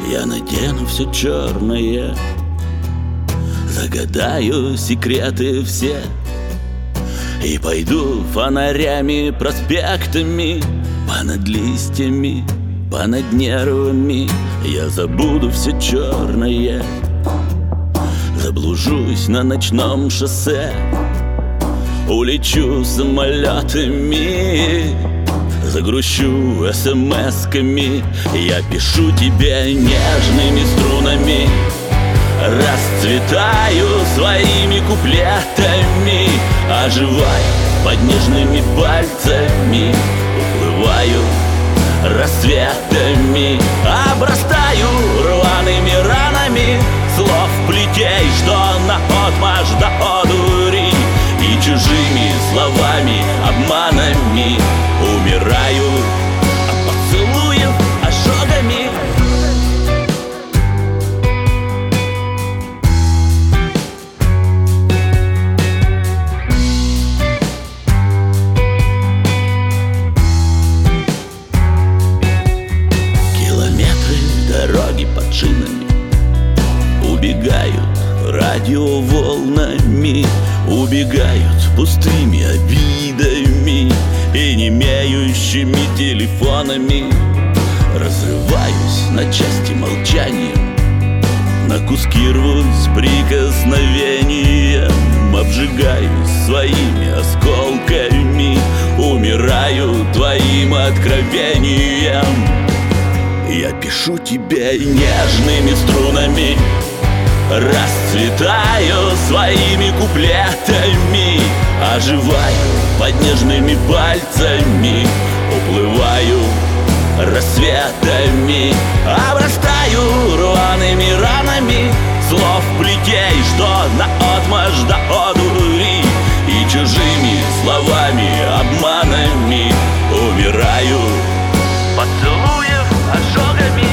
Я надену все черное, загадаю секреты все и пойду фонарями, проспектами, понад листьями, понад нервами. Я забуду все черное, заблужусь на ночном шоссе, улечу самолетами, загрущу смс-ками. Я пишу тебе нежными струнами, расцветаю своими куплетами, оживаю под нежными пальцами, уплываю рассветами, обрастаю рваными ранами слов плетей, что наотмашь до одури, и чужими словами, обманами умираю от поцелуев, ожогами. Километры дороги под шинами убегают радиоволнами, убегают пустыми обидами и немеющими телефонами. Разрываюсь на части молчанием, на куски рвусь прикосновением, обжигаюсь своими осколками, умираю твоим откровением. Я пишу тебе нежными струнами, расцветаю своими куплетами, оживаю под нежными пальцами, уплываю рассветами, обрастаю рваными ранами слов плетей, что наотмашь до одури, и чужими словами, обманами умираю поцелуев, ожогами.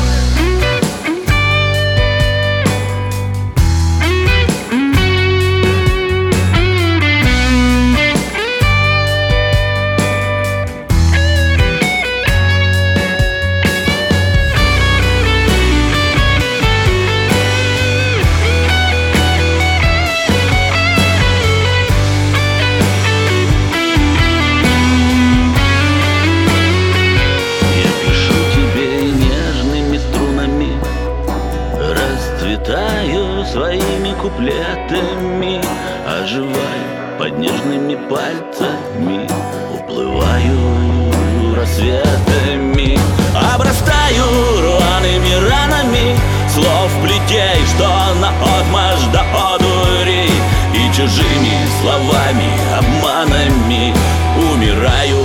Расцветаю своими куплетами, оживаю под нежными пальцами, уплываю рассветами, обрастаю рваными ранами слов плетей, что наотмашь до одури, и чужими словами, обманами умираю.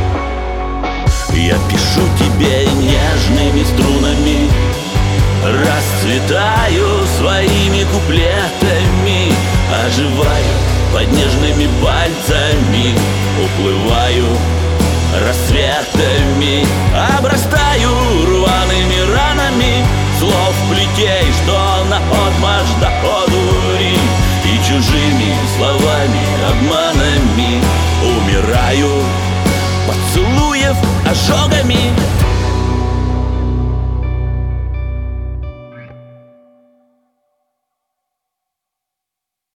Я пишу тебе нежными струнами, расцветаю своими куплетами, оживаю под нежными пальцами, уплываю рассветами, обрастаю рваными ранами слов плетей, что наотмашь до одури, и чужими словами, обманами умираю поцелуев, ожогами.